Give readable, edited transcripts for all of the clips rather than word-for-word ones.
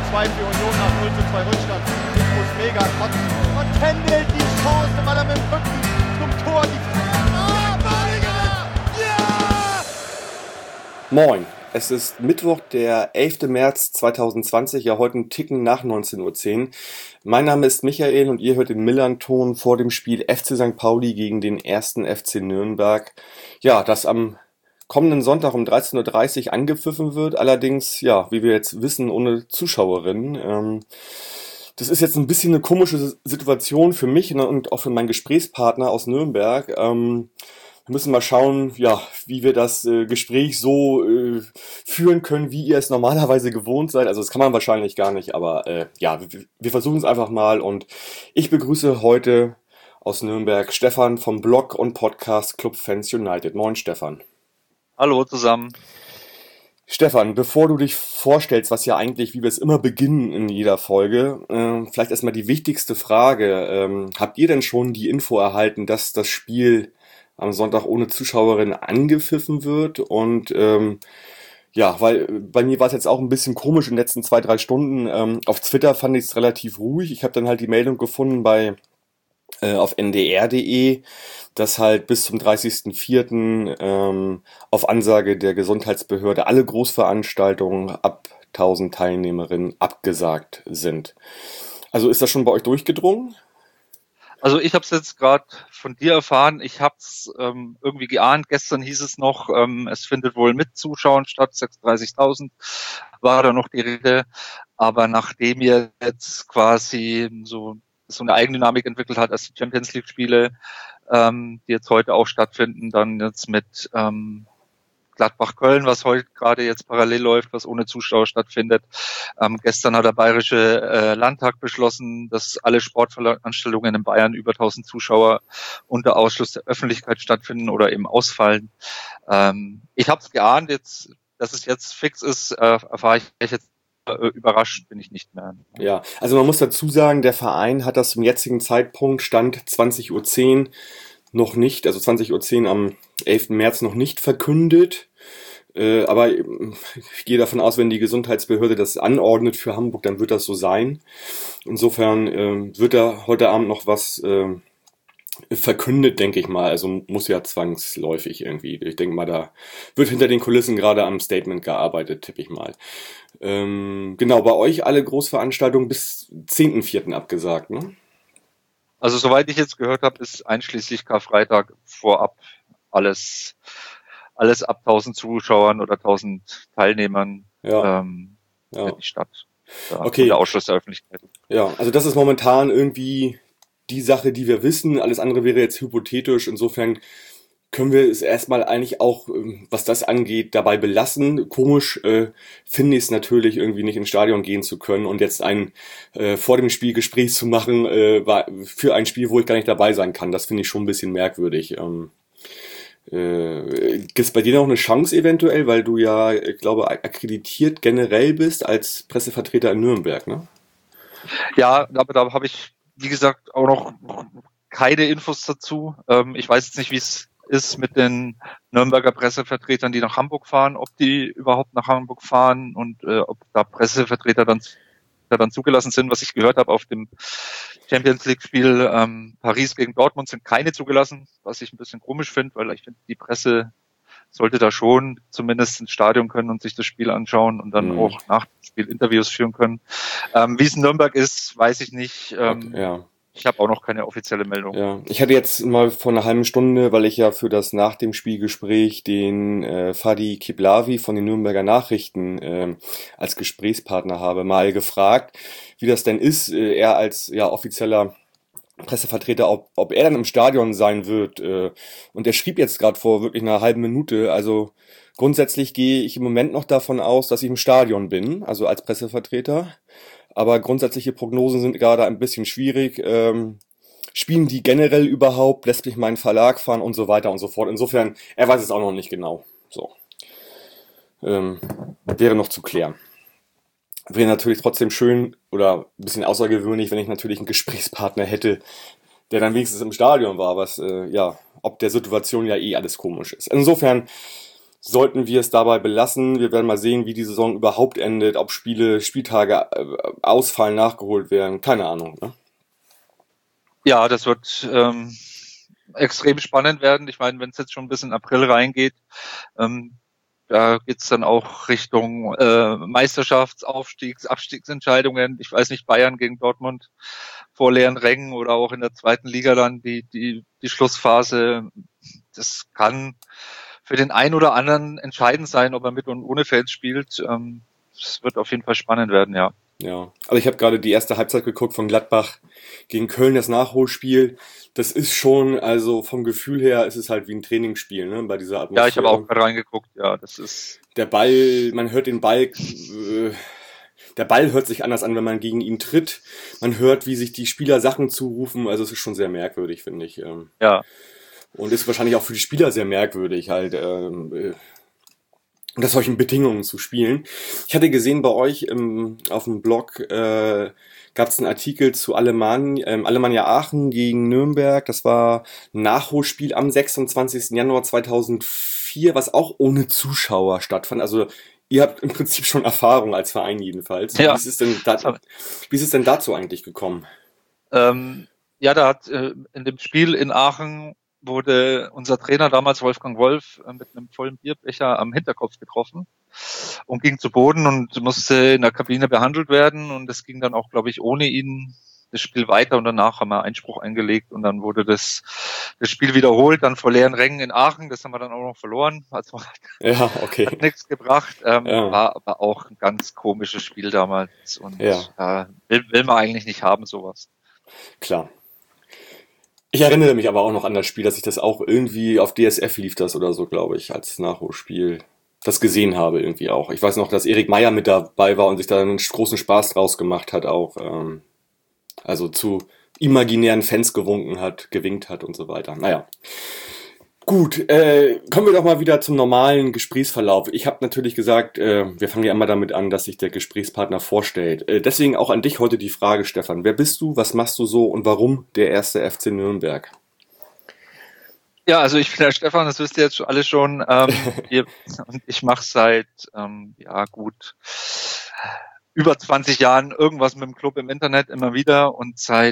2 für Union nach 0:2 Rückstand. Ich muss mega kotzen. Und Kendall die Chance, weil er mit dem Rücken zum Tor die Ja! Moin, es ist Mittwoch, der 11. März 2020, ja heute ein Ticken nach 19:10 Uhr. Mein Name ist Michael und ihr hört den Millern-Ton vor dem Spiel FC St. Pauli gegen den 1. FC Nürnberg. Ja, das am kommenden Sonntag um 13:30 Uhr angepfiffen wird, allerdings, ja, wie wir jetzt wissen, ohne Zuschauerinnen. Das ist jetzt ein bisschen eine komische Situation für mich und auch für meinen Gesprächspartner aus Nürnberg. Wir müssen mal schauen, ja, wie wir das Gespräch so führen können, wie ihr es normalerweise gewohnt seid. Also das kann man wahrscheinlich gar nicht, aber ja, wir versuchen es einfach mal. Und ich begrüße heute aus Nürnberg Stefan vom Blog und Podcast Club Fans United. Moin Stefan. Hallo zusammen. Stefan, bevor du dich vorstellst, was ja eigentlich, wie wir es immer beginnen in jeder Folge, vielleicht erstmal die wichtigste Frage. Habt ihr denn schon die Info erhalten, dass das Spiel am Sonntag ohne Zuschauerin angepfiffen wird? Und ja, weil bei mir war es jetzt auch ein bisschen komisch in den letzten 2-3 Stunden. Auf Twitter fand ich es relativ ruhig. Ich habe dann halt die Meldung gefunden auf ndr.de, dass halt bis zum 30.04. Auf Ansage der Gesundheitsbehörde alle Großveranstaltungen ab 1000 Teilnehmerinnen abgesagt sind. Also ist das schon bei euch durchgedrungen? Also ich habe es jetzt gerade von dir erfahren. Ich habe es irgendwie geahnt. Gestern hieß es noch, es findet wohl mit Zuschauern statt. 36.000 war da noch die Rede. Aber nachdem ihr jetzt quasi so eine Eigendynamik entwickelt hat, als die Champions League Spiele, die jetzt heute auch stattfinden, dann jetzt mit Gladbach-Köln, was heute gerade jetzt parallel läuft, was ohne Zuschauer stattfindet. Gestern hat der Bayerische Landtag beschlossen, dass alle Sportveranstaltungen in Bayern über 1000 Zuschauer unter Ausschluss der Öffentlichkeit stattfinden oder eben ausfallen. Ich habe es geahnt, jetzt, dass es jetzt fix ist, erfahre ich jetzt. Überrascht bin ich nicht mehr. Ja, also man muss dazu sagen, der Verein hat das zum jetzigen Zeitpunkt, Stand 20:10 Uhr, noch nicht, also 20:10 Uhr am 11. März noch nicht verkündet. Aber ich gehe davon aus, wenn die Gesundheitsbehörde das anordnet für Hamburg, dann wird das so sein. Insofern wird da heute Abend noch was verkündet, denke ich mal. Also muss ja zwangsläufig irgendwie. Ich denke mal, da wird hinter den Kulissen gerade am Statement gearbeitet, tippe ich mal. Genau, bei euch alle Großveranstaltungen bis 10.04. abgesagt, ne? Also soweit ich jetzt gehört habe, ist einschließlich Karfreitag vorab alles ab 1000 Zuschauern oder 1000 Teilnehmern findet nicht statt. Okay. Der Ausschluss der Öffentlichkeit. Ja, also das ist momentan irgendwie die Sache, die wir wissen. Alles andere wäre jetzt hypothetisch. Insofern können wir es erstmal eigentlich auch, was das angeht, dabei belassen. Komisch finde ich es natürlich irgendwie nicht ins Stadion gehen zu können und jetzt ein vor dem Spiel Gespräch zu machen für ein Spiel, wo ich gar nicht dabei sein kann. Das finde ich schon ein bisschen merkwürdig. Gibt es bei dir noch eine Chance eventuell, weil du ja, ich glaube, akkreditiert generell bist als Pressevertreter in Nürnberg, ne? Ja, aber da habe ich, wie gesagt, auch noch keine Infos dazu. Ich weiß jetzt nicht, wie es ist mit den Nürnberger Pressevertretern, die nach Hamburg fahren, ob die überhaupt nach Hamburg fahren und ob da Pressevertreter dann zugelassen sind. Was ich gehört habe auf dem Champions League Spiel Paris gegen Dortmund sind keine zugelassen, was ich ein bisschen komisch finde, weil ich finde, die Presse sollte da schon zumindest ins Stadion können und sich das Spiel anschauen und dann auch nach dem Spiel Interviews führen können. Wie es in Nürnberg ist, weiß ich nicht. Ja. Ich habe auch noch keine offizielle Meldung. Ja, ich hatte jetzt mal vor einer halben Stunde, weil ich ja für das nach dem Spielgespräch den Fadi Kiblavi von den Nürnberger Nachrichten als Gesprächspartner habe, mal gefragt, wie das denn ist, er als ja offizieller Pressevertreter, ob er dann im Stadion sein wird. Und er schrieb jetzt gerade vor wirklich einer halben Minute, also grundsätzlich gehe ich im Moment noch davon aus, dass ich im Stadion bin, also als Pressevertreter. Aber grundsätzliche Prognosen sind gerade ein bisschen schwierig. Spielen die generell überhaupt? Lässt mich mein Verlag fahren und so weiter und so fort. Insofern, er weiß es auch noch nicht genau. So. Wäre noch zu klären. Wäre natürlich trotzdem schön oder ein bisschen außergewöhnlich, wenn ich natürlich einen Gesprächspartner hätte, der dann wenigstens im Stadion war, was, ob der Situation ja eh alles komisch ist. Insofern, sollten wir es dabei belassen. Wir werden mal sehen, wie die Saison überhaupt endet, ob Spieltage ausfallen, nachgeholt werden. Keine Ahnung. Ne? Ja, das wird extrem spannend werden. Ich meine, wenn es jetzt schon bis in April reingeht, da geht's dann auch Richtung Abstiegsentscheidungen. Ich weiß nicht, Bayern gegen Dortmund vor leeren Rängen oder auch in der zweiten Liga dann die Schlussphase. Das kann für den einen oder anderen entscheidend sein, ob er mit und ohne Fans spielt. Es wird auf jeden Fall spannend werden, ja. Ja, also ich habe gerade die erste Halbzeit geguckt von Gladbach gegen Köln, das Nachholspiel. Das ist schon, also vom Gefühl her ist es halt wie ein Trainingsspiel, ne, bei dieser Atmosphäre. Ja, ich habe auch gerade reingeguckt, ja, das ist... Der Ball, man hört den Ball, der Ball hört sich anders an, wenn man gegen ihn tritt. Man hört, wie sich die Spieler Sachen zurufen, also es ist schon sehr merkwürdig, finde ich. Ja. Und ist wahrscheinlich auch für die Spieler sehr merkwürdig, halt, unter solchen Bedingungen zu spielen. Ich hatte gesehen bei euch auf dem Blog gab es einen Artikel zu Alemannia Aachen gegen Nürnberg. Das war ein Nachholspiel am 26. Januar 2004, was auch ohne Zuschauer stattfand. Also ihr habt im Prinzip schon Erfahrung als Verein jedenfalls. Ja. Wie ist es denn dazu eigentlich gekommen? Ja, da hat in dem Spiel in Aachen wurde unser Trainer damals Wolfgang Wolf mit einem vollen Bierbecher am Hinterkopf getroffen und ging zu Boden und musste in der Kabine behandelt werden. Und es ging dann auch, glaube ich, ohne ihn das Spiel weiter. Und danach haben wir Einspruch eingelegt und dann wurde das Spiel wiederholt, dann vor leeren Rängen in Aachen. Das haben wir dann auch noch verloren. Also Ja, okay. hat nichts gebracht. Ja. War aber auch ein ganz komisches Spiel damals. Und Ja. will man eigentlich nicht haben, sowas. Klar. Ich erinnere mich aber auch noch an das Spiel, dass ich das auch irgendwie auf DSF lief das oder so, glaube ich, als Nachholspiel das gesehen habe irgendwie auch. Ich weiß noch, dass Erik Meyer mit dabei war und sich da einen großen Spaß draus gemacht hat auch. Also zu imaginären Fans gewinkt hat und so weiter. Naja. Gut, kommen wir doch mal wieder zum normalen Gesprächsverlauf. Ich habe natürlich gesagt, wir fangen ja immer damit an, dass sich der Gesprächspartner vorstellt. Deswegen auch an dich heute die Frage, Stefan. Wer bist du, was machst du so und warum der erste FC Nürnberg? Ja, also ich bin der Stefan, das wisst ihr jetzt alle schon. Und ich mache seit gut über 20 Jahren irgendwas mit dem Club im Internet immer wieder und seit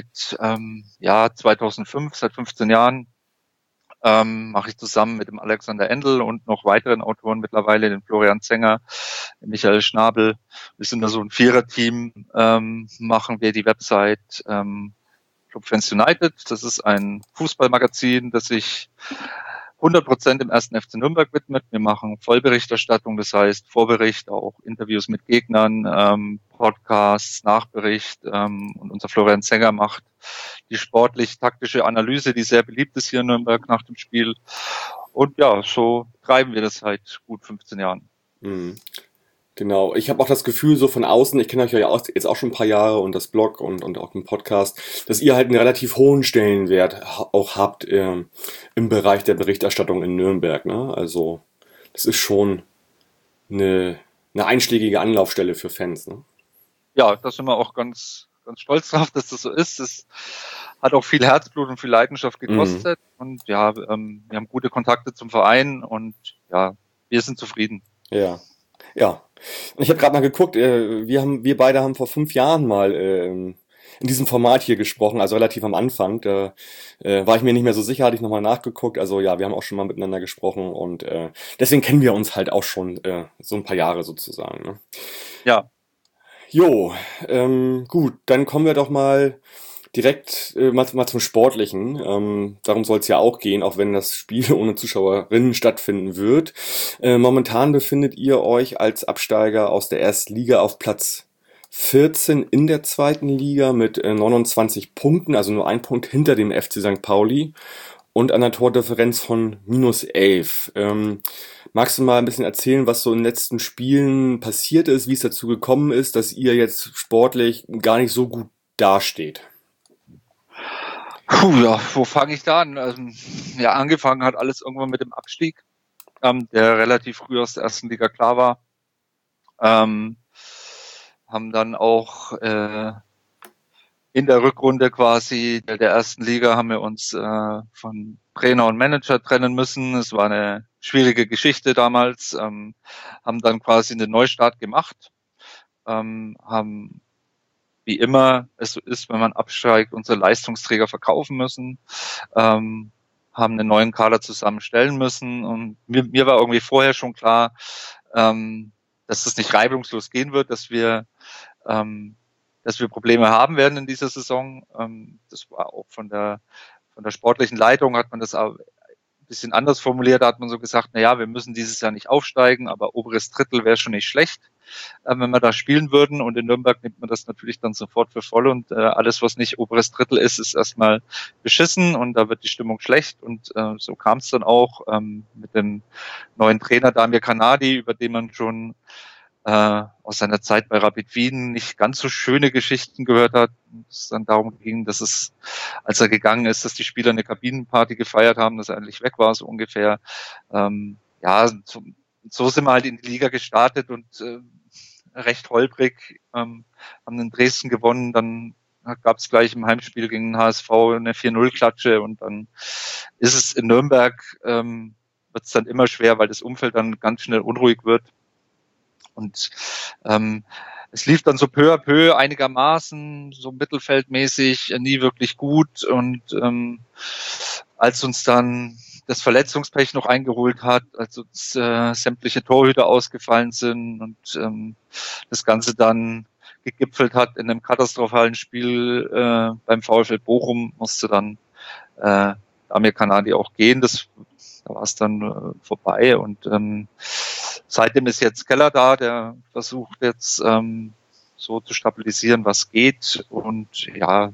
2005, seit 15 Jahren mache ich zusammen mit dem Alexander Endel und noch weiteren Autoren mittlerweile, den Florian Zenger, den Michael Schnabel. Wir sind da so ein Viererteam, machen wir die Website Club Fans United. Das ist ein Fußballmagazin, das sich 100% im ersten FC Nürnberg widmet. Wir machen Vollberichterstattung, das heißt Vorbericht, auch Interviews mit Gegnern, Podcasts, Nachbericht und unser Florian Zenger macht die sportlich-taktische Analyse, die sehr beliebt ist hier in Nürnberg nach dem Spiel. Und ja, so treiben wir das seit gut 15 Jahren. Mhm. Genau, ich habe auch das Gefühl, so von außen, ich kenne euch ja jetzt auch schon ein paar Jahre und das Blog und auch den Podcast, dass ihr halt einen relativ hohen Stellenwert auch habt im Bereich der Berichterstattung in Nürnberg. Ne? Also das ist schon eine einschlägige Anlaufstelle für Fans. Ne? Ja, da sind wir auch ganz stolz drauf, dass das so ist. Es hat auch viel Herzblut und viel Leidenschaft gekostet. Und ja, wir haben gute Kontakte zum Verein und ja, wir sind zufrieden. Ja. Ja, ich habe gerade mal geguckt, wir beide haben vor 5 Jahren mal in diesem Format hier gesprochen, also relativ am Anfang. Da war ich mir nicht mehr so sicher, hatte ich nochmal nachgeguckt. Also ja, wir haben auch schon mal miteinander gesprochen und deswegen kennen wir uns halt auch schon so ein paar Jahre sozusagen. Ne? Ja. Jo, gut, dann kommen wir doch mal direkt mal zum Sportlichen. Darum soll es ja auch gehen, auch wenn das Spiel ohne Zuschauerinnen stattfinden wird. Momentan befindet ihr euch als Absteiger aus der ersten Liga auf Platz 14 in der zweiten Liga mit 29 Punkten, also nur ein Punkt hinter dem FC St. Pauli und einer Tordifferenz von -11. Magst du mal ein bisschen erzählen, was so in den letzten Spielen passiert ist, wie es dazu gekommen ist, dass ihr jetzt sportlich gar nicht so gut dasteht? Ja, wo fange ich da an? Also, ja, angefangen hat alles irgendwann mit dem Abstieg, der relativ früh aus der ersten Liga klar war. Haben dann auch in der Rückrunde quasi der ersten Liga haben wir uns von Trainer und Manager trennen müssen. Es war eine schwierige Geschichte damals, haben dann quasi einen Neustart gemacht, haben wie immer es so ist, wenn man absteigt, unsere Leistungsträger verkaufen müssen, haben einen neuen Kader zusammenstellen müssen und mir war irgendwie vorher schon klar, dass das nicht reibungslos gehen wird, dass wir Probleme haben werden in dieser Saison. Das war auch von der sportlichen Leitung hat man das auch ein bisschen anders formuliert. Da hat man so gesagt, na ja, wir müssen dieses Jahr nicht aufsteigen, aber oberes Drittel wäre schon nicht schlecht, wenn wir da spielen würden. Und in Nürnberg nimmt man das natürlich dann sofort für voll. Und alles, was nicht oberes Drittel ist, ist erstmal beschissen und da wird die Stimmung schlecht. Und so kam es dann auch mit dem neuen Trainer Damir Kanadi, über den man schon aus seiner Zeit bei Rapid Wien nicht ganz so schöne Geschichten gehört hat. Es dann darum ging, dass es, als er gegangen ist, dass die Spieler eine Kabinenparty gefeiert haben, dass er endlich weg war, so ungefähr. So sind wir halt in die Liga gestartet und recht holprig, haben in Dresden gewonnen, dann gab es gleich im Heimspiel gegen den HSV eine 4-0-Klatsche und dann ist es in Nürnberg, wird es dann immer schwer, weil das Umfeld dann ganz schnell unruhig wird. Und es lief dann so peu à peu einigermaßen, so mittelfeldmäßig, nie wirklich gut. Und als uns dann das Verletzungspech noch eingeholt hat, als uns sämtliche Torhüter ausgefallen sind und das Ganze dann gegipfelt hat in einem katastrophalen Spiel beim VfL Bochum, musste dann Damir Kanadi auch gehen. Da war es dann vorbei und seitdem ist jetzt Keller da, der versucht jetzt so zu stabilisieren, was geht. Und ja,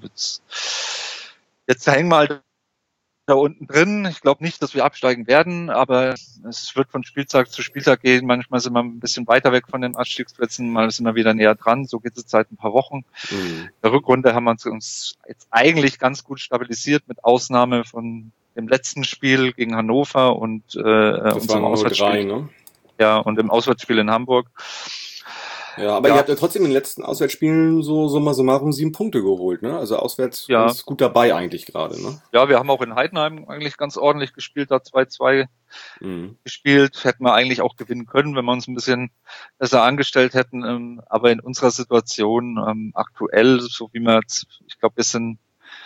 jetzt hängen wir halt da unten drin. Ich glaube nicht, dass wir absteigen werden, aber es wird von Spieltag zu Spieltag gehen. Manchmal sind wir ein bisschen weiter weg von den Abstiegsplätzen, mal sind wir wieder näher dran. So geht es seit ein paar Wochen. In der Rückrunde haben wir uns jetzt eigentlich ganz gut stabilisiert, mit Ausnahme von dem letzten Spiel gegen Hannover und unserem Auswärtsspiel. Ne? Ja, und im Auswärtsspiel in Hamburg. Ja, aber ihr habt ja trotzdem in den letzten Auswärtsspielen so summa summarum 7 Punkte geholt, ne? Also auswärts ganz gut dabei eigentlich gerade, ne? Ja, wir haben auch in Heidenheim eigentlich ganz ordentlich gespielt, da 2-2 gespielt. Hätten wir eigentlich auch gewinnen können, wenn wir uns ein bisschen besser angestellt hätten. Aber in unserer Situation aktuell, so wie wir jetzt, ich glaube, wir sind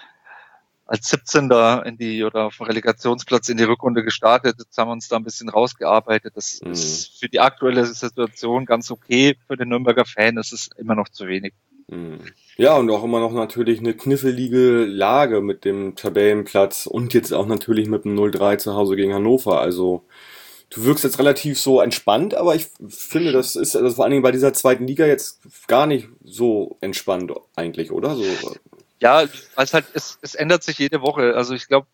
als 17. auf dem Relegationsplatz in die Rückrunde gestartet. Jetzt haben wir uns da ein bisschen rausgearbeitet. Das ist für die aktuelle Situation ganz okay. Für den Nürnberger Fan ist es immer noch zu wenig. Ja, und auch immer noch natürlich eine knifflige Lage mit dem Tabellenplatz und jetzt auch natürlich mit dem 0-3 zu Hause gegen Hannover. Also du wirkst jetzt relativ so entspannt, aber ich finde, das ist also vor allen Dingen bei dieser zweiten Liga jetzt gar nicht so entspannt eigentlich, oder? So. Ja, es ändert sich jede Woche. Also ich glaube,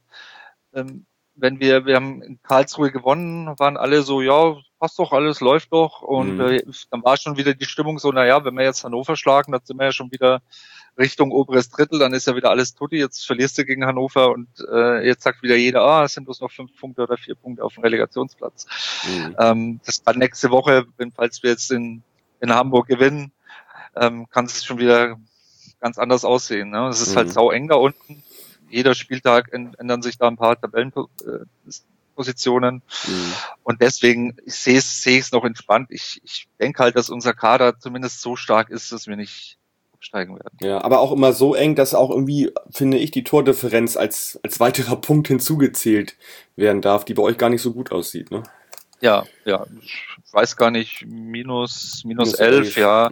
wenn wir haben in Karlsruhe gewonnen, waren alle so, ja, passt doch alles, läuft doch. Und dann war schon wieder die Stimmung so, naja, wenn wir jetzt Hannover schlagen, dann sind wir ja schon wieder Richtung oberes Drittel, dann ist ja wieder alles tutti, jetzt verlierst du gegen Hannover und jetzt sagt wieder jeder, es sind bloß noch 5 Punkte oder 4 Punkte auf dem Relegationsplatz. Das kann nächste Woche, falls wir jetzt in Hamburg gewinnen, kann es schon wieder ganz anders aussehen. Ne? Es ist halt sau eng da unten. Jeder Spieltag ändern sich da ein paar Tabellenpositionen. Und deswegen sehe ich es noch entspannt. Ich denke halt, dass unser Kader zumindest so stark ist, dass wir nicht absteigen werden. Ja, aber auch immer so eng, dass auch irgendwie, finde ich, die Tordifferenz als weiterer Punkt hinzugezählt werden darf, die bei euch gar nicht so gut aussieht, ne? Ja, ich weiß gar nicht, minus 11, ja.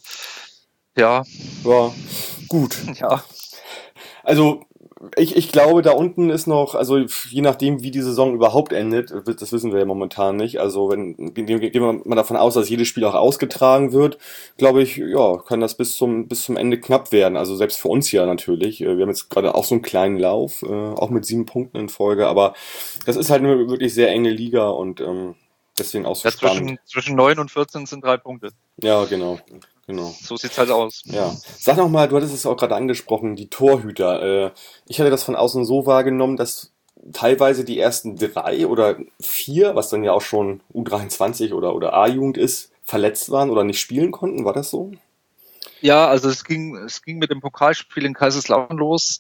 Ja, gut. Ja. Also ich glaube, da unten ist noch, also je nachdem, wie die Saison überhaupt endet, das wissen wir ja momentan nicht. Also gehen wir mal davon aus, dass jedes Spiel auch ausgetragen wird, glaube ich, ja, kann das bis zum Ende knapp werden. Also selbst für uns ja natürlich. Wir haben jetzt gerade auch so einen kleinen Lauf, auch mit 7 Punkten in Folge, aber das ist halt eine wirklich sehr enge Liga und deswegen auch so spannend. Zwischen 9 und 14 sind 3 Punkte. Ja, genau. So sieht's halt aus. Ja. Sag noch mal, du hattest es auch gerade angesprochen, die Torhüter. Ich hatte das von außen so wahrgenommen, dass teilweise die ersten 3 oder 4, was dann ja auch schon U23 oder A-Jugend ist, verletzt waren oder nicht spielen konnten. War das so? Ja, also es ging mit dem Pokalspiel in Kaiserslautern los,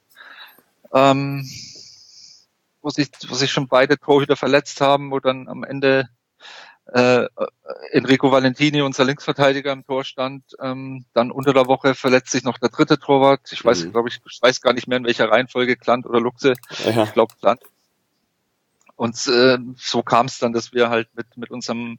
wo sich schon beide Torhüter verletzt haben, wo dann am Ende Enrico Valentini, unser Linksverteidiger, im Tor stand. Dann unter der Woche verletzt sich noch der dritte Torwart. Ich weiß gar nicht mehr, in welcher Reihenfolge, Klant oder Luchse. Ja. Ich glaube Klant. Und so kam es dann, dass wir halt mit unserem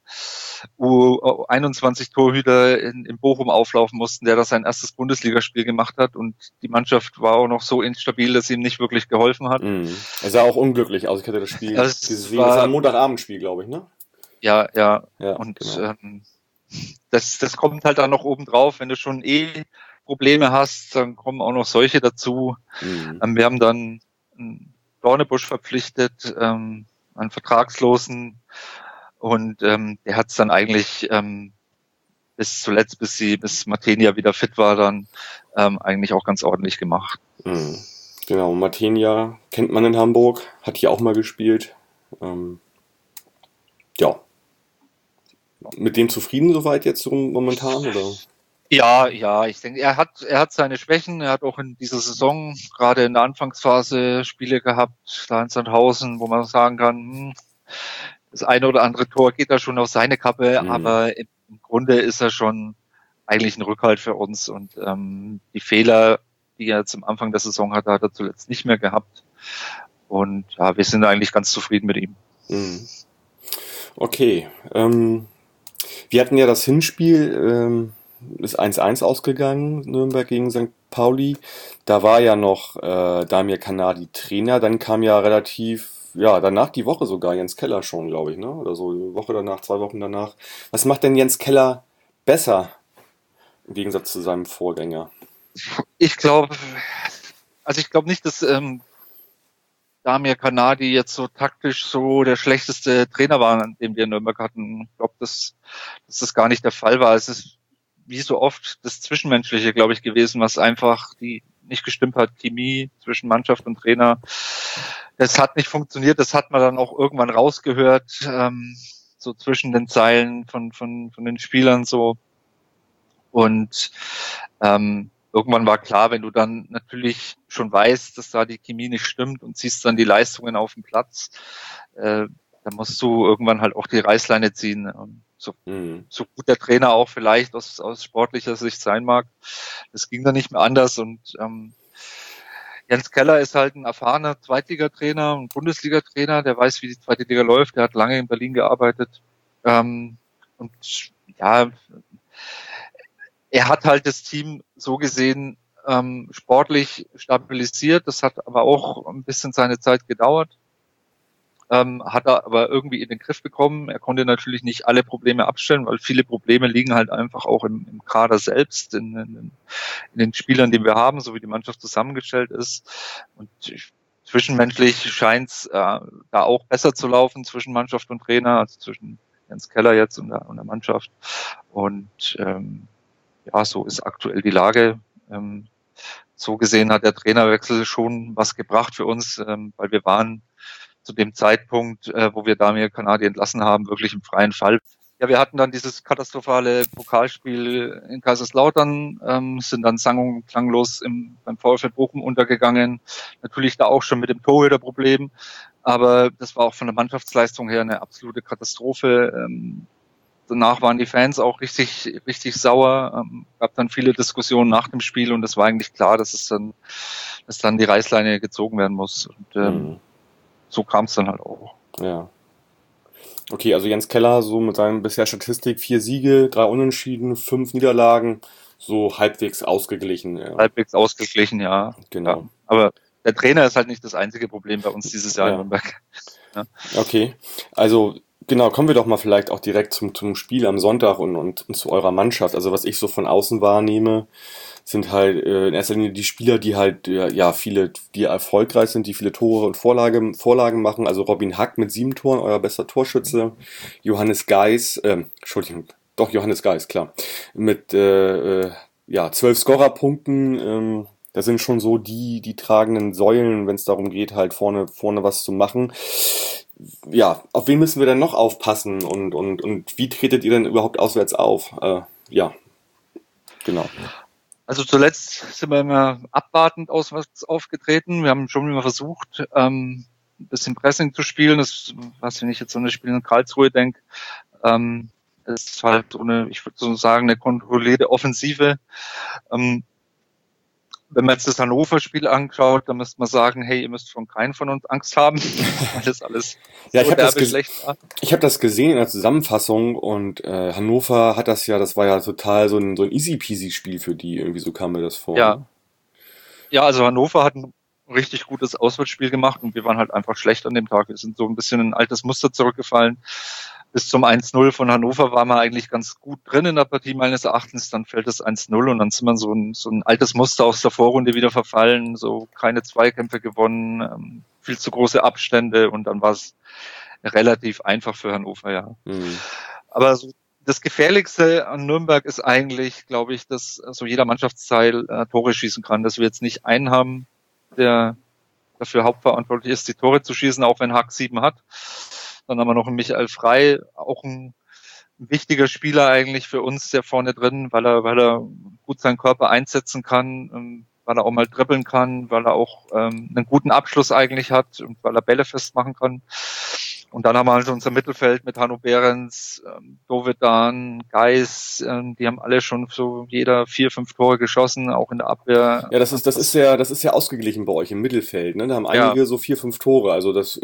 U21-Torhüter in Bochum auflaufen mussten, der da sein erstes Bundesligaspiel gemacht hat. Und die Mannschaft war auch noch so instabil, dass sie ihm nicht wirklich geholfen hat. Er sah auch unglücklich aus. Ich hatte das Spiel gesehen. Das war ein Montagabendspiel, glaube ich, ne? Ja. Und genau. Das kommt halt dann noch oben drauf. Wenn du schon Probleme hast, dann kommen auch noch solche dazu. Wir haben dann Dornebusch verpflichtet, einen Vertragslosen, und der hat es dann eigentlich bis Matenia wieder fit war, dann eigentlich auch ganz ordentlich gemacht. Genau, Matenia kennt man in Hamburg, hat hier auch mal gespielt. Ja. Mit dem zufrieden soweit jetzt momentan, oder? Ja, ich denke, er hat seine Schwächen. Er hat auch in dieser Saison, gerade in der Anfangsphase, Spiele gehabt, da in Sandhausen, wo man sagen kann, das eine oder andere Tor geht da schon auf seine Kappe, aber im Grunde ist er schon eigentlich ein Rückhalt für uns, und die Fehler, die er zum Anfang der Saison hatte, hat er zuletzt nicht mehr gehabt, und ja, wir sind eigentlich ganz zufrieden mit ihm. Okay, wir hatten ja das Hinspiel, ist 1-1 ausgegangen, Nürnberg gegen St. Pauli. Da war ja noch Damir Kanadi Trainer. Dann kam ja danach die Woche sogar Jens Keller schon, glaube ich, ne? Oder so, eine Woche danach, 2 Wochen danach. Was macht denn Jens Keller besser im Gegensatz zu seinem Vorgänger? Ich glaube nicht, dass Damir Kanadi jetzt so taktisch so der schlechteste Trainer war, an dem wir in Nürnberg hatten. Ich glaube, dass das gar nicht der Fall war. Es ist wie so oft das Zwischenmenschliche, glaube ich, gewesen, was einfach die nicht gestimmt hat. Chemie zwischen Mannschaft und Trainer. Das hat nicht funktioniert. Das hat man dann auch irgendwann rausgehört, so zwischen den Zeilen von den Spielern so. Und irgendwann war klar, wenn du dann natürlich schon weißt, dass da die Chemie nicht stimmt und siehst dann die Leistungen auf dem Platz, dann musst du irgendwann halt auch die Reißleine ziehen. So gut der Trainer auch vielleicht aus sportlicher Sicht sein mag, das ging dann nicht mehr anders. Und Jens Keller ist halt ein erfahrener Zweitligatrainer, ein Bundesliga-Trainer, der weiß, wie die zweite Liga läuft, der hat lange in Berlin gearbeitet. Und ja, er hat halt das Team so gesehen sportlich stabilisiert. Das hat aber auch ein bisschen seine Zeit gedauert. Hat er aber irgendwie in den Griff bekommen. Er konnte natürlich nicht alle Probleme abstellen, weil viele Probleme liegen halt einfach auch im Kader selbst, in den Spielern, die wir haben, so wie die Mannschaft zusammengestellt ist. Und zwischenmenschlich scheint es da auch besser zu laufen zwischen Mannschaft und Trainer, also zwischen Jens Keller jetzt und der Mannschaft. Und ja, so ist aktuell die Lage. So gesehen hat der Trainerwechsel schon was gebracht für uns, weil wir waren zu dem Zeitpunkt, wo wir Damir Kanadi entlassen haben, wirklich im freien Fall. Ja, wir hatten dann dieses katastrophale Pokalspiel in Kaiserslautern, sind dann sang- und klanglos beim VfL Bochum untergegangen. Natürlich da auch schon mit dem Torhüterproblem, aber das war auch von der Mannschaftsleistung her eine absolute Katastrophe. Danach waren die Fans auch richtig sauer. Gab dann viele Diskussionen nach dem Spiel, und es war eigentlich klar, dass dann die Reißleine gezogen werden muss. Und so kam es dann halt auch. Ja. Okay, also Jens Keller so mit seinem bisher Statistik 4 Siege, 3 Unentschieden, 5 Niederlagen, so halbwegs ausgeglichen. Ja. Halbwegs ausgeglichen, ja. Genau. Ja. Aber der Trainer ist halt nicht das einzige Problem bei uns dieses Jahr in Nürnberg. Ja. Okay, also genau, kommen wir doch mal vielleicht auch direkt zum Spiel am Sonntag und zu eurer Mannschaft. Also was ich so von außen wahrnehme, sind halt in erster Linie die Spieler, die halt die erfolgreich sind, die viele Tore und Vorlagen machen. Also Robin Hack mit 7 Toren, euer bester Torschütze. Johannes Geis, Johannes Geis, klar, mit 12 Scorerpunkten. Das sind schon so die tragenden Säulen, wenn es darum geht, halt vorne was zu machen. Ja, auf wen müssen wir denn noch aufpassen und wie tretet ihr denn überhaupt auswärts auf? Ja, genau. Also zuletzt sind wir immer abwartend aufgetreten. Wir haben schon immer versucht, ein bisschen Pressing zu spielen. Das, was wenn ich jetzt so eine Spiel in Karlsruhe denke, ist halt so eine, ich würde so sagen, eine kontrollierte Offensive. Wenn man jetzt das Hannover-Spiel anschaut, dann müsste man sagen, hey, ihr müsst von keinen von uns Angst haben, weil das alles Ja, so derbe schlecht war. ich habe das gesehen in der Zusammenfassung und Hannover hat das ja, das war ja total so ein easy-peasy-Spiel für die, irgendwie so kam mir das vor. Ja. Ne? Ja, also Hannover hat ein richtig gutes Auswärtsspiel gemacht und wir waren halt einfach schlecht an dem Tag. Wir sind so ein bisschen in ein altes Muster zurückgefallen. Bis zum 1-0 von Hannover waren wir eigentlich ganz gut drin in der Partie meines Erachtens. Dann fällt es 1-0 und dann sind wir so ein altes Muster aus der Vorrunde wieder verfallen. So keine Zweikämpfe gewonnen, viel zu große Abstände und dann war es relativ einfach für Hannover, ja. Mhm. Aber so das Gefährlichste an Nürnberg ist eigentlich, glaube ich, dass so jeder Mannschaftsteil Tore schießen kann, dass wir jetzt nicht einen haben, der dafür hauptverantwortlich ist, die Tore zu schießen, auch wenn Hack 7 hat. Dann haben wir noch einen Michael Frey, auch ein wichtiger Spieler eigentlich für uns, der vorne drin, weil er gut seinen Körper einsetzen kann, weil er auch mal dribbeln kann, weil er auch einen guten Abschluss eigentlich hat und weil er Bälle festmachen kann. Und dann haben wir halt unser Mittelfeld mit Hanno Behrens, Dovedan, Geis, die haben alle schon so jeder 4, 5 Tore geschossen, auch in der Abwehr. Ja, das ist ja ausgeglichen bei euch im Mittelfeld, ne? Da haben einige so 4, 5 Tore. Also das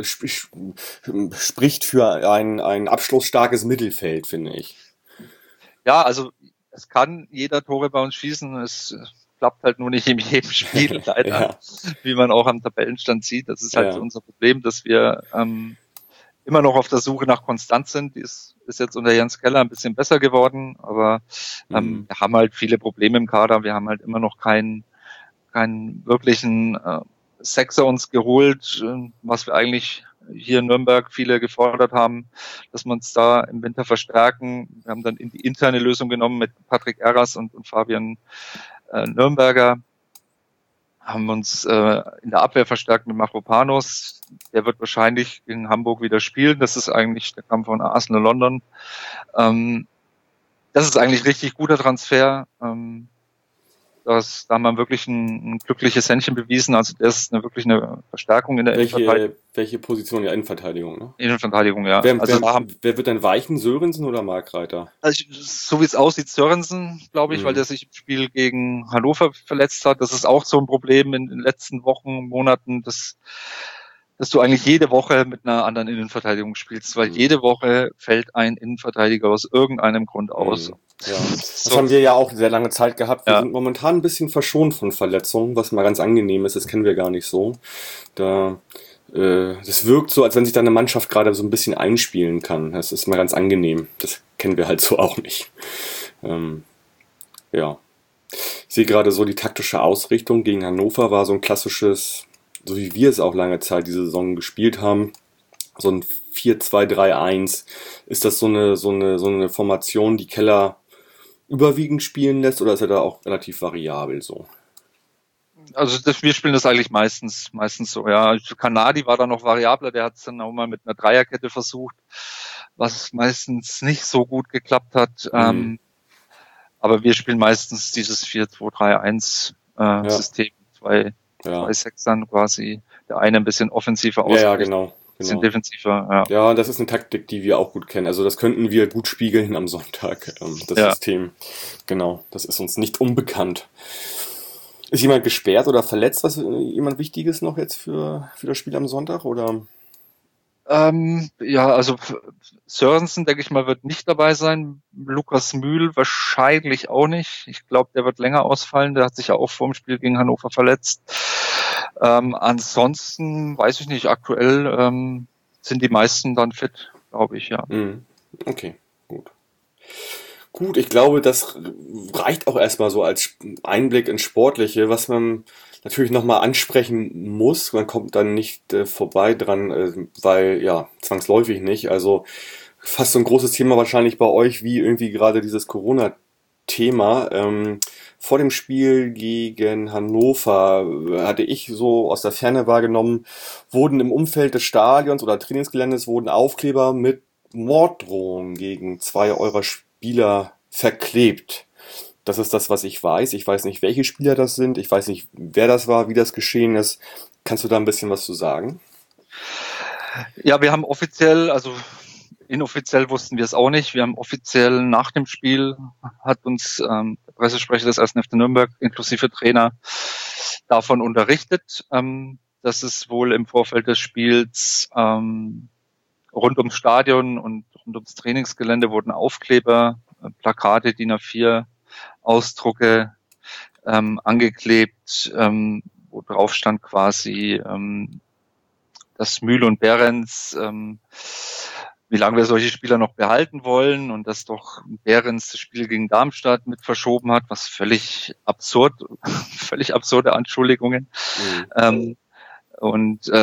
spricht für ein abschlussstarkes Mittelfeld, finde ich. Ja, also es kann jeder Tore bei uns schießen. Es klappt halt nur nicht in jedem Spiel, leider, Ja. wie man auch am Tabellenstand sieht. Das ist halt so unser Problem, dass wir immer noch auf der Suche nach Konstanz sind. Die ist jetzt unter Jens Keller ein bisschen besser geworden, aber wir haben halt viele Probleme im Kader. Wir haben halt immer noch keinen wirklichen Sechser uns geholt, was wir eigentlich hier in Nürnberg viele gefordert haben, dass wir uns da im Winter verstärken. Wir haben dann die interne Lösung genommen mit Patrick Erras und Fabian Nürnberger, haben uns in der Abwehr verstärkt mit Mavropanos. Der wird wahrscheinlich in Hamburg wieder spielen. Das ist eigentlich, der kam von Arsenal London. Das ist eigentlich richtig guter Transfer. Da haben wir wirklich ein glückliches Händchen bewiesen. Also das ist wirklich eine Verstärkung in der Innenverteidigung. Welche Position? Ja, Innenverteidigung, ne? Innenverteidigung, ja. Wer wird denn weichen? Sörensen oder Markreiter? Also, so wie es aussieht, Sörensen, glaube ich, weil der sich im Spiel gegen Hannover verletzt hat. Das ist auch so ein Problem in den letzten Wochen, Monaten, dass du eigentlich jede Woche mit einer anderen Innenverteidigung spielst, weil jede Woche fällt ein Innenverteidiger aus irgendeinem Grund aus. Ja, das haben wir ja auch sehr lange Zeit gehabt. Wir sind momentan ein bisschen verschont von Verletzungen, was mal ganz angenehm ist. Das kennen wir gar nicht so. Das wirkt so, als wenn sich da eine Mannschaft gerade so ein bisschen einspielen kann. Das ist mal ganz angenehm. Das kennen wir halt so auch nicht. Ja. Ich sehe gerade so, die taktische Ausrichtung gegen Hannover war so ein klassisches, so wie wir es auch lange Zeit diese Saison gespielt haben, so ein 4-2-3-1. Ist das so eine Formation, die Keller überwiegend spielen lässt, oder ist er da auch relativ variabel so? Also wir spielen das eigentlich meistens so, ja. Kanadi war da noch variabler, der hat es dann auch mal mit einer Dreierkette versucht, was meistens nicht so gut geklappt hat. Aber wir spielen meistens dieses 4-2-3-1 System, zwei Sechsern quasi, der eine ein bisschen offensiver ausgerichtet. Ja, genau. Bisschen defensiver, Ja, das ist eine Taktik, die wir auch gut kennen. Also das könnten wir gut spiegeln am Sonntag, das System. Genau, das ist uns nicht unbekannt. Ist jemand gesperrt oder verletzt? Jemand Wichtiges noch jetzt für das Spiel am Sonntag? Oder? Ja, also Sörensen, denke ich mal, wird nicht dabei sein. Lukas Mühl wahrscheinlich auch nicht. Ich glaube, der wird länger ausfallen. Der hat sich ja auch vor dem Spiel gegen Hannover verletzt. Ansonsten weiß ich nicht, aktuell sind die meisten dann fit, glaube ich, ja. Okay, gut. Gut, ich glaube, das reicht auch erstmal so als Einblick ins Sportliche, was man natürlich nochmal ansprechen muss. Man kommt dann nicht vorbei dran, weil, ja, zwangsläufig nicht. Also fast so ein großes Thema wahrscheinlich bei euch, wie irgendwie gerade dieses Corona-Thema. Vor dem Spiel gegen Hannover hatte ich so aus der Ferne wahrgenommen, wurden im Umfeld des Stadions oder Trainingsgeländes wurden Aufkleber mit Morddrohungen gegen 2 eurer Spieler verklebt. Das ist das, was ich weiß. Ich weiß nicht, welche Spieler das sind. Ich weiß nicht, wer das war, wie das geschehen ist. Kannst du da ein bisschen was zu sagen? Ja, wir haben offiziell, also inoffiziell wussten wir es auch nicht. Wir haben offiziell nach dem Spiel, hat uns der Pressesprecher des 1. FC Nürnberg inklusive Trainer davon unterrichtet, dass es wohl im Vorfeld des Spiels rund ums Stadion und rund ums Trainingsgelände wurden Aufkleber, Plakate, DIN A4, Ausdrucke angeklebt, wo drauf stand quasi, dass Mühl und Behrens, wie lange wir solche Spieler noch behalten wollen und dass doch Behrens das Spiel gegen Darmstadt mit verschoben hat, was völlig absurde Anschuldigungen. Und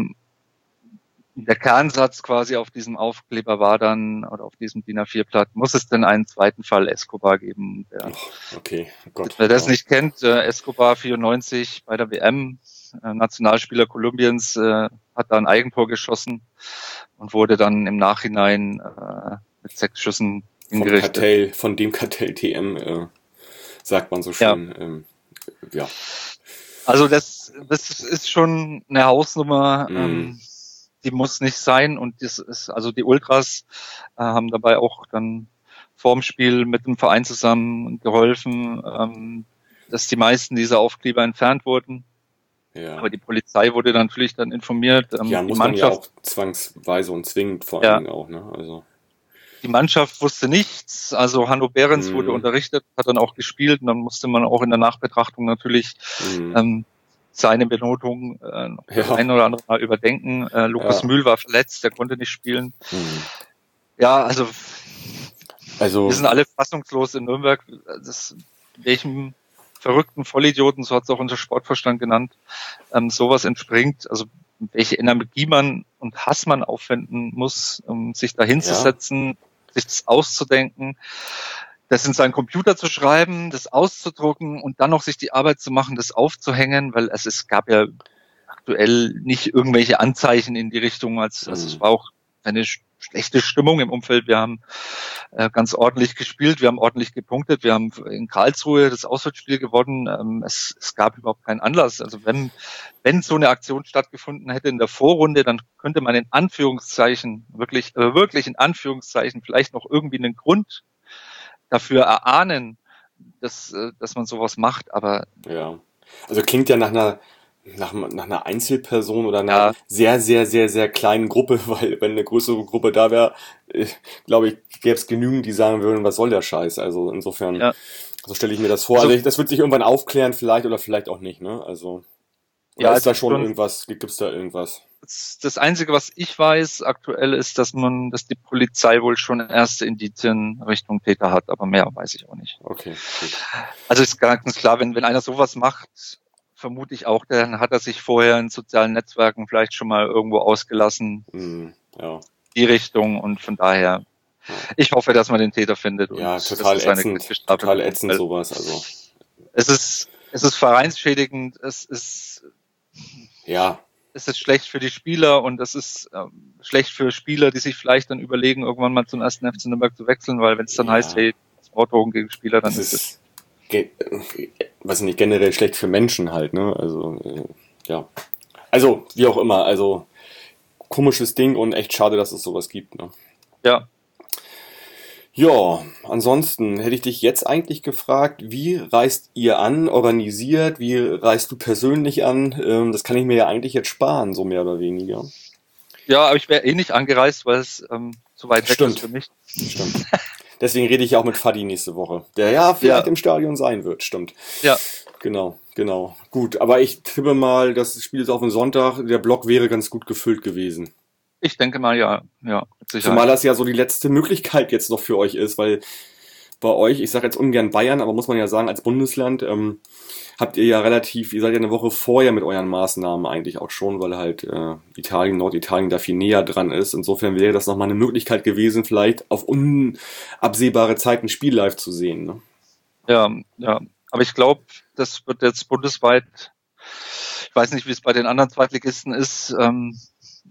der Kernsatz quasi auf diesem Aufkleber war dann, oder auf diesem DIN A4-Blatt, muss es denn einen zweiten Fall Escobar geben? Okay, Gott. Wer das nicht kennt, Escobar 94 bei der WM, Nationalspieler Kolumbiens, hat da ein Eigentor geschossen und wurde dann im Nachhinein mit 6 Schüssen hingerichtet. Von dem Kartell TM, sagt man so schön. Ja. Also das ist schon eine Hausnummer, die muss nicht sein, und das ist, also die Ultras haben dabei auch dann vorm Spiel mit dem Verein zusammen geholfen, dass die meisten dieser Aufkleber entfernt wurden. Ja. Aber die Polizei wurde natürlich dann informiert. Ja, muss man ja auch zwangsweise und zwingend vor allen Dingen auch, ne? Also. Die Mannschaft wusste nichts, also Hanno Behrens wurde unterrichtet, hat dann auch gespielt, und dann musste man auch in der Nachbetrachtung natürlich seine Benotung ein oder andere Mal überdenken. Lukas Mühl war verletzt, der konnte nicht spielen. Ja, also wir sind alle fassungslos in Nürnberg, welchem verrückten Vollidioten, so hat es auch unser Sportvorstand genannt, sowas entspringt, also welche Energie man und Hass man aufwenden muss, um sich da hinzusetzen, sich das auszudenken, das in seinen Computer zu schreiben, das auszudrucken und dann noch sich die Arbeit zu machen, das aufzuhängen, weil es gab ja aktuell nicht irgendwelche Anzeichen in die Richtung, also es war auch eine schlechte Stimmung im Umfeld. Wir haben ganz ordentlich gespielt, wir haben ordentlich gepunktet, wir haben in Karlsruhe das Auswärtsspiel gewonnen. Es gab überhaupt keinen Anlass. Also wenn so eine Aktion stattgefunden hätte in der Vorrunde, dann könnte man in Anführungszeichen, wirklich in Anführungszeichen, vielleicht noch irgendwie einen Grund dafür erahnen, dass man sowas macht. Aber ja, also klingt ja nach einer Einzelperson oder einer sehr, sehr, sehr, sehr kleinen Gruppe, weil wenn eine größere Gruppe da wäre, glaube ich, gäbe es genügend, die sagen würden, was soll der Scheiß? Also insofern, so stelle ich mir das vor. Also das wird sich irgendwann aufklären, vielleicht oder vielleicht auch nicht, ne? Also ist da schon irgendwas, gibt's da irgendwas? Das Einzige, was ich weiß aktuell, ist, dass die Polizei wohl schon erste Indizien Richtung Täter hat, aber mehr weiß ich auch nicht. Okay, gut. Also ist ganz klar, wenn einer sowas macht, vermute ich auch, dann hat er sich vorher in sozialen Netzwerken vielleicht schon mal irgendwo ausgelassen. Die Richtung, und von daher, ich hoffe, dass man den Täter findet. Und total ätzend sowas. Also es ist vereinsschädigend, es ist schlecht für die Spieler, und es ist schlecht für Spieler, die sich vielleicht dann überlegen, irgendwann mal zum 1. FC Nürnberg zu wechseln, weil wenn es dann heißt, hey, Morddrohungen gegen Spieler, dann ist es weiß nicht, generell schlecht für Menschen halt, ne? Also, Also, wie auch immer, also komisches Ding und echt schade, dass es sowas gibt, ne? Ja. Ja, ansonsten hätte ich dich jetzt eigentlich gefragt, wie reist ihr an, organisiert, wie reist du persönlich an? Das kann ich mir ja eigentlich jetzt sparen, so mehr oder weniger. Ja, aber ich wäre nicht angereist, weil es zu weit weg ist für mich. Stimmt. Deswegen rede ich ja auch mit Fadi nächste Woche, der vielleicht im Stadion sein wird, stimmt. Ja. Genau. Gut, aber ich tippe mal, das Spiel ist auf den Sonntag, der Block wäre ganz gut gefüllt gewesen. Ich denke mal, ja, mit Sicherheit. Zumal das ja so die letzte Möglichkeit jetzt noch für euch ist, weil bei euch, ich sage jetzt ungern Bayern, aber muss man ja sagen, als Bundesland habt ihr ja ihr seid ja eine Woche vorher mit euren Maßnahmen eigentlich auch schon, weil halt Norditalien da viel näher dran ist. Insofern wäre das nochmal eine Möglichkeit gewesen, vielleicht auf unabsehbare Zeit ein Spiel live zu sehen. Ne? Ja, aber ich glaube, das wird jetzt bundesweit, ich weiß nicht, wie es bei den anderen Zweitligisten ist,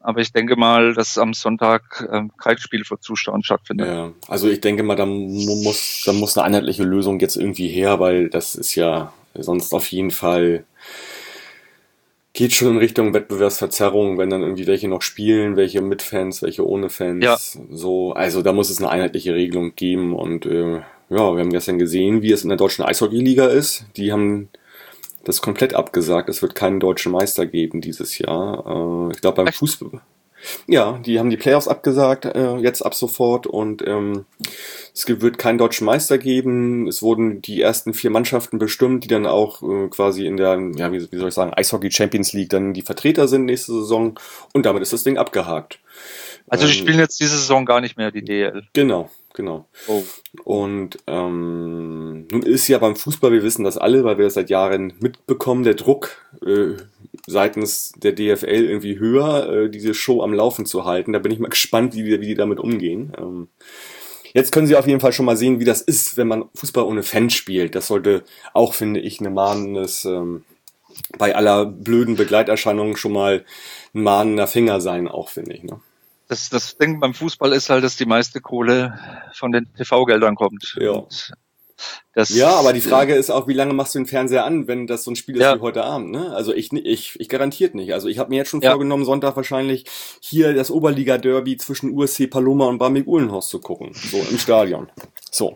Aber ich denke mal, dass am Sonntag kein Spiel vor Zuschauern stattfindet. Ja, also ich denke mal, da muss eine einheitliche Lösung jetzt irgendwie her, weil das ist ja sonst auf jeden Fall geht schon in Richtung Wettbewerbsverzerrung, wenn dann irgendwie welche noch spielen, welche mit Fans, welche ohne Fans. Ja. So, also da muss es eine einheitliche Regelung geben und ja, wir haben gestern gesehen, wie es in der deutschen Eishockey-Liga ist. Die haben das komplett abgesagt. Es wird keinen deutschen Meister geben dieses Jahr. Ich glaube beim Fußball. Ja, die haben die Playoffs abgesagt, jetzt ab sofort und es wird keinen deutschen Meister geben. Es wurden die ersten 4 Mannschaften bestimmt, die dann auch quasi in der, ja, wie soll ich sagen, Eishockey Champions League dann die Vertreter sind nächste Saison und damit ist das Ding abgehakt. Also die spielen jetzt diese Saison gar nicht mehr die DEL. Genau. Oh. Und nun ist ja beim Fußball, wir wissen das alle, weil wir das seit Jahren mitbekommen, der Druck seitens der DFL irgendwie höher, diese Show am Laufen zu halten. Da bin ich mal gespannt, wie die damit umgehen. Jetzt können Sie auf jeden Fall schon mal sehen, wie das ist, wenn man Fußball ohne Fans spielt. Das sollte auch, finde ich, eine mahnendes, bei aller blöden Begleiterscheinung schon mal ein mahnender Finger sein, auch, finde ich, ne? Das Ding beim Fußball ist halt, dass die meiste Kohle von den TV-Geldern kommt. Ja. Ja, aber die Frage ist auch, wie lange machst du den Fernseher an, wenn das so ein Spiel ist wie heute Abend, ne? Also ich garantiert nicht. Also ich habe mir jetzt schon vorgenommen, Sonntag wahrscheinlich hier das Oberliga-Derby zwischen USC Paloma und Barmbek Uhlenhorst zu gucken. So im Stadion. So.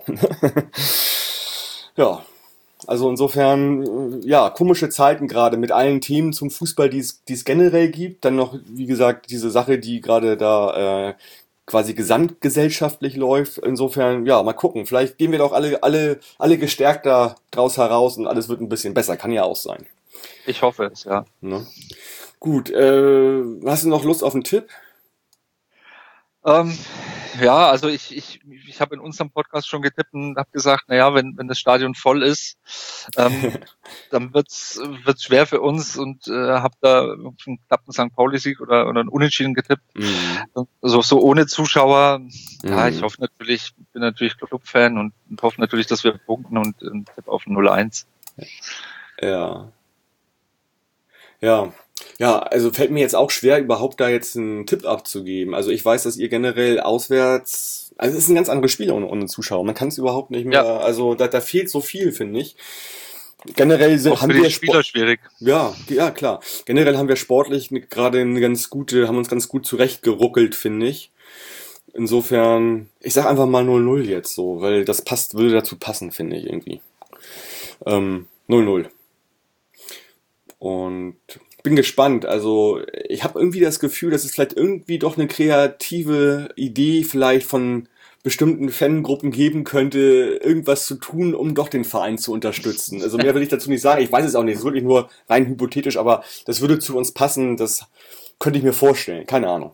Ja. Also insofern, ja, komische Zeiten gerade mit allen Themen zum Fußball, die es generell gibt. Dann noch, wie gesagt, diese Sache, die gerade da quasi gesamtgesellschaftlich läuft. Insofern, ja, mal gucken. Vielleicht gehen wir doch alle gestärkt da draus heraus und alles wird ein bisschen besser. Kann ja auch sein. Ich hoffe es, ja. Ne? Gut, hast du noch Lust auf einen Tipp? Ja, also ich habe in unserem Podcast schon getippt und habe gesagt, naja, wenn das Stadion voll ist, dann wird's schwer für uns und habe da einen knappen St. Pauli-Sieg oder einen Unentschieden getippt. Also so ohne Zuschauer. Ja, ich hoffe natürlich, bin natürlich Club-Fan und hoffe natürlich, dass wir punkten und tippe auf 0-1. Ja. Ja, also fällt mir jetzt auch schwer, überhaupt da jetzt einen Tipp abzugeben. Also ich weiß, dass ihr generell auswärts, also es ist ein ganz anderes Spiel ohne Zuschauer. Man kann es überhaupt nicht mehr, also da fehlt so viel, finde ich. Generell haben wir Spieler schwierig. Ja, klar. Generell haben wir sportlich gerade haben uns ganz gut zurechtgeruckelt, finde ich. Insofern, ich sag einfach mal 0-0 jetzt so, weil das würde dazu passen, finde ich irgendwie. 0-0. Und bin gespannt. Also ich habe irgendwie das Gefühl, dass es vielleicht irgendwie doch eine kreative Idee vielleicht von bestimmten Fangruppen geben könnte, irgendwas zu tun, um doch den Verein zu unterstützen. Also mehr will ich dazu nicht sagen. Ich weiß es auch nicht. Es ist wirklich nur rein hypothetisch, aber das würde zu uns passen. Das könnte ich mir vorstellen. Keine Ahnung.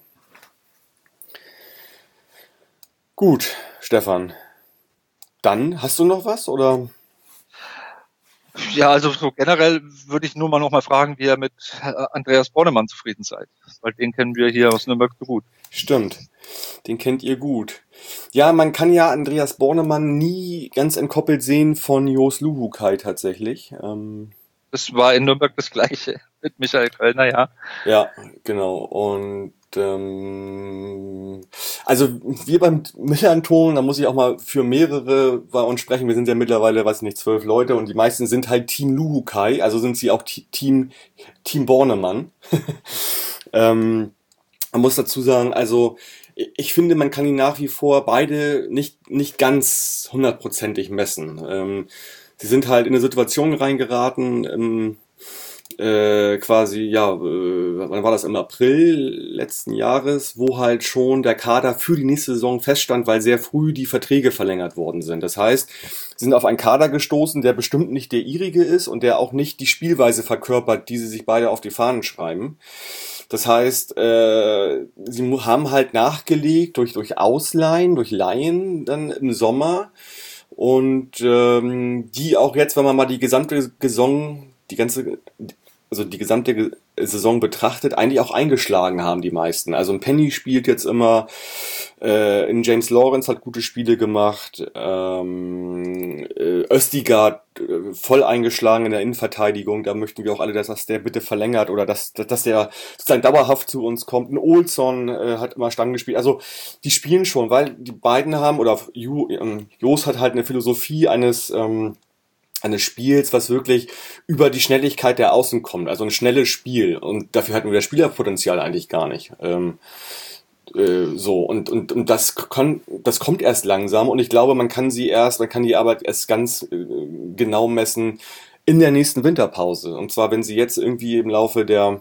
Gut, Stefan. Dann hast du noch was oder? Ja, also so generell würde ich nur mal noch mal fragen, wie ihr mit Andreas Bornemann zufrieden seid. Weil den kennen wir hier aus Nürnberg so gut. Stimmt, den kennt ihr gut. Ja, man kann ja Andreas Bornemann nie ganz entkoppelt sehen von Jos Luhukai tatsächlich. Das war in Nürnberg das Gleiche mit Michael Kölner, ja. Ja, genau. Und also wir beim Millanton, da muss ich auch mal für mehrere bei uns sprechen. Wir sind ja mittlerweile, weiß nicht, 12 Leute und die meisten sind halt Team Luhukai, also sind sie auch Team Bornemann. Man muss dazu sagen, also ich finde, man kann ihn nach wie vor beide nicht ganz hundertprozentig messen. Sie sind halt in eine Situation reingeraten, quasi, ja, wann war das, im April letzten Jahres, wo halt schon der Kader für die nächste Saison feststand, weil sehr früh die Verträge verlängert worden sind. Das heißt, sie sind auf einen Kader gestoßen, der bestimmt nicht der ihrige ist und der auch nicht die Spielweise verkörpert, die sie sich beide auf die Fahnen schreiben. Das heißt, sie haben halt nachgelegt durch Ausleihen, durch Leihen dann im Sommer und die auch jetzt, wenn man mal die gesamte Saison, die gesamte Saison betrachtet, eigentlich auch eingeschlagen haben, die meisten. Also ein Penny spielt jetzt immer, in James Lawrence hat gute Spiele gemacht, Østigard voll eingeschlagen in der Innenverteidigung, da möchten wir auch alle, dass der bitte verlängert oder dass der sozusagen dauerhaft zu uns kommt. Ein Olsson hat immer Stangen gespielt, also die spielen schon, weil die beiden haben, oder Jos hat halt eine Philosophie eines Spiels, was wirklich über die Schnelligkeit der Außen kommt, also ein schnelles Spiel, und dafür hatten wir das Spielerpotenzial eigentlich gar nicht. Und das kommt erst langsam, und ich glaube, man kann die Arbeit erst ganz genau messen in der nächsten Winterpause. Und zwar, wenn sie jetzt irgendwie im Laufe der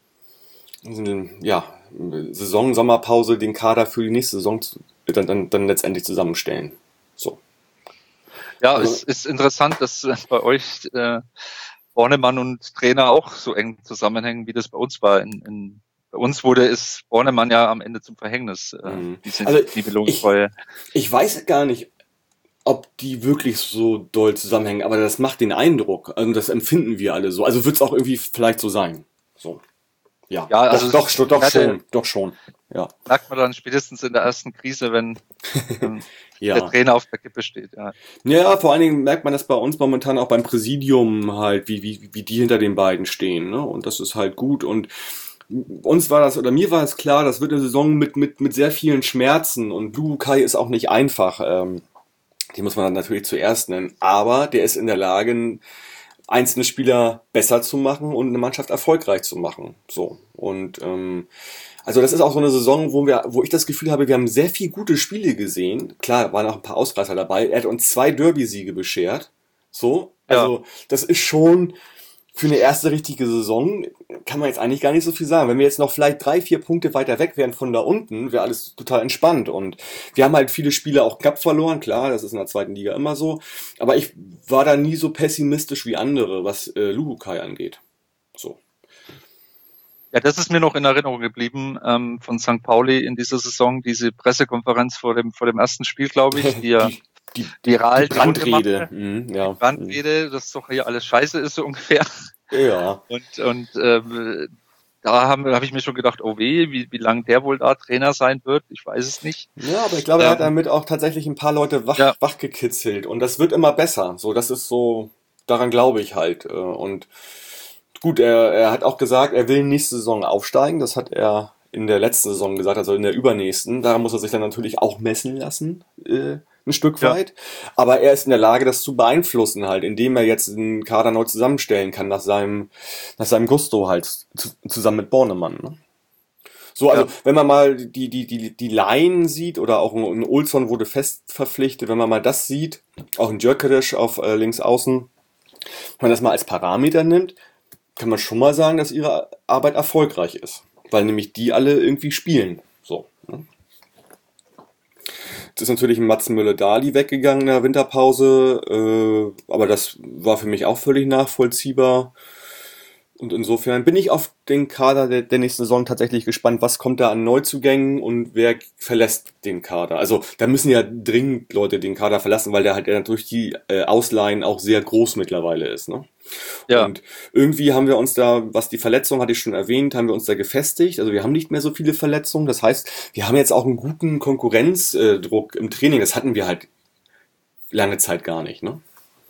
Sommerpause den Kader für die nächste Saison dann letztendlich zusammenstellen. So. Ja, es ist interessant, dass bei euch Bornemann und Trainer auch so eng zusammenhängen, wie das bei uns war. Bei uns ist Bornemann ja am Ende zum Verhängnis, diese Nibelungentreue. Ich weiß gar nicht, ob die wirklich so doll zusammenhängen, aber das macht den Eindruck, also das empfinden wir alle so. Also wird es auch irgendwie vielleicht so sein. So. Ja, also doch schon. Ja. Merkt man dann spätestens in der ersten Krise, wenn der Trainer auf der Kippe steht. Ja. Ja, vor allen Dingen merkt man das bei uns momentan auch beim Präsidium halt, wie die hinter den beiden stehen, ne? Und das ist halt gut, und mir war es klar, das wird eine Saison mit sehr vielen Schmerzen, und Lukai ist auch nicht einfach. Die muss man dann natürlich zuerst nennen, aber der ist in der Lage, einzelne Spieler besser zu machen und eine Mannschaft erfolgreich zu machen. So. Und also das ist auch so eine Saison, wo ich das Gefühl habe, wir haben sehr viele gute Spiele gesehen. Klar, waren auch ein paar Ausreißer dabei. Er hat uns 2 Derby-Siege beschert. So. Also das ist schon für eine erste richtige Saison, kann man jetzt eigentlich gar nicht so viel sagen. Wenn wir jetzt noch vielleicht 3-4 Punkte weiter weg wären von da unten, wäre alles total entspannt. Und wir haben halt viele Spiele auch knapp verloren, klar, das ist in der zweiten Liga immer so. Aber ich war da nie so pessimistisch wie andere, was Lukai angeht. So. Ja, das ist mir noch in Erinnerung geblieben von St. Pauli in dieser Saison, diese Pressekonferenz vor dem ersten Spiel, glaube ich, die Brandrede. Die Brandrede, dass doch hier alles scheiße ist, so ungefähr. Ja. Und da habe ich mir schon gedacht, oh weh, wie lange der wohl da Trainer sein wird, ich weiß es nicht. Ja, aber ich glaube, er hat damit auch tatsächlich ein paar Leute wachgekitzelt, und das wird immer besser. So, das ist so, daran glaube ich halt. Und gut, er hat auch gesagt, er will nächste Saison aufsteigen, das hat er in der letzten Saison gesagt, also in der übernächsten. Daran muss er sich dann natürlich auch messen lassen, ein Stück weit. Aber er ist in der Lage, das zu beeinflussen halt, indem er jetzt einen Kader neu zusammenstellen kann, nach seinem Gusto halt, zusammen mit Bornemann. Ne? So, also wenn man mal die Laien sieht, oder auch ein Olsson wurde fest verpflichtet, wenn man mal das sieht, auch ein Gyökeres auf links außen, wenn man das mal als Parameter nimmt, kann man schon mal sagen, dass ihre Arbeit erfolgreich ist. Weil nämlich die alle irgendwie spielen. So. Ne? Jetzt ist natürlich ein Mats Möller-Dali weggegangen in der Winterpause, aber das war für mich auch völlig nachvollziehbar. Und insofern bin ich auf den Kader der nächsten Saison tatsächlich gespannt, was kommt da an Neuzugängen und wer verlässt den Kader. Also da müssen ja dringend Leute den Kader verlassen, weil der halt durch die Ausleihen auch sehr groß mittlerweile ist. Ne? Ja. Und irgendwie haben wir uns da, was die Verletzung, hatte ich schon erwähnt, haben wir uns da gefestigt. Also wir haben nicht mehr so viele Verletzungen. Das heißt, wir haben jetzt auch einen guten Konkurrenzdruck im Training. Das hatten wir halt lange Zeit gar nicht, ne?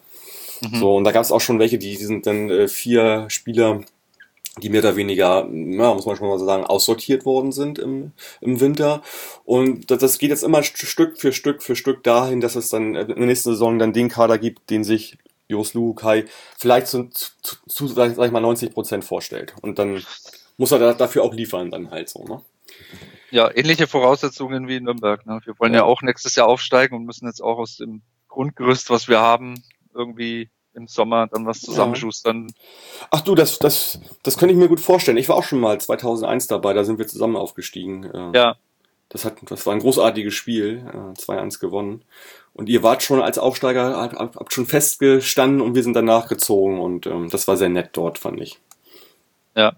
So, und da gab es auch schon welche, die sind dann 4 Spieler, die mehr oder weniger, muss man schon mal so sagen, aussortiert worden sind im Winter. Und das geht jetzt immer Stück für Stück dahin, dass es dann in der nächsten Saison dann den Kader gibt, den sich Jos Luhukay vielleicht sag ich mal, 90% vorstellt. Und dann muss er dafür auch liefern dann halt so, ne? Ja, ähnliche Voraussetzungen wie in Nürnberg. Ne? Wir wollen ja auch nächstes Jahr aufsteigen und müssen jetzt auch aus dem Grundgerüst, was wir haben, irgendwie im Sommer dann was zusammenschustern. Ach du, das könnte ich mir gut vorstellen. Ich war auch schon mal 2001 dabei, da sind wir zusammen aufgestiegen. Ja. Das war ein großartiges Spiel, 2-1 gewonnen. Und ihr wart schon als Aufsteiger, habt schon festgestanden, und wir sind danach gezogen, und das war sehr nett dort, fand ich. Ja.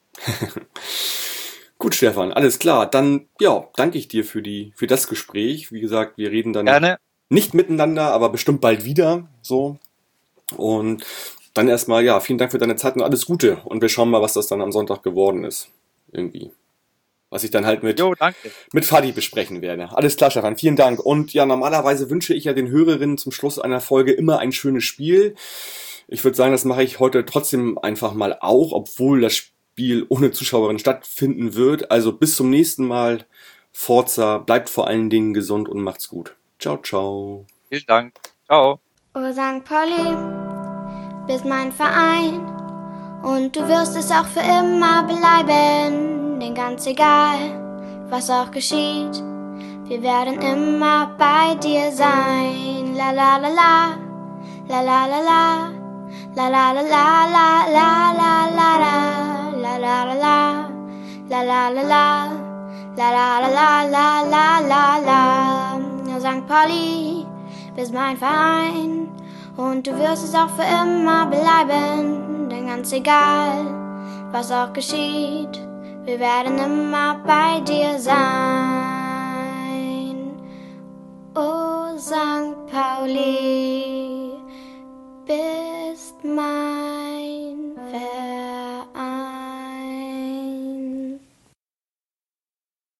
Gut, Stefan, alles klar. Dann, danke ich dir für das Gespräch. Wie gesagt, wir reden dann gerne. Nicht miteinander, aber bestimmt bald wieder, so. Und Dann erstmal, ja, vielen Dank für deine Zeit und alles Gute. Und wir schauen mal, was das dann am Sonntag geworden ist. Irgendwie. Was ich dann halt mit Fadi besprechen werde. Alles klar, Stefan, vielen Dank. Und ja, normalerweise wünsche ich ja den Hörerinnen zum Schluss einer Folge immer ein schönes Spiel. Ich würde sagen, das mache ich heute trotzdem einfach mal auch, obwohl das Spiel ohne Zuschauerinnen stattfinden wird. Also bis zum nächsten Mal. Forza, bleibt vor allen Dingen gesund und macht's gut. Ciao, ciao. Vielen Dank. Ciao. Oh, St. Pauli, bist mein Verein und du wirst es auch für immer bleiben. Denn ganz egal, was auch geschieht, wir werden immer bei dir sein. La la la la, la la la la, la la la la la la la la la la la la, la la la la. La la la la la la la la. St. Pauli, bist mein Verein und du wirst es auch für immer bleiben. Denn ganz egal, was auch geschieht, wir werden immer bei dir sein. Oh, St. Pauli.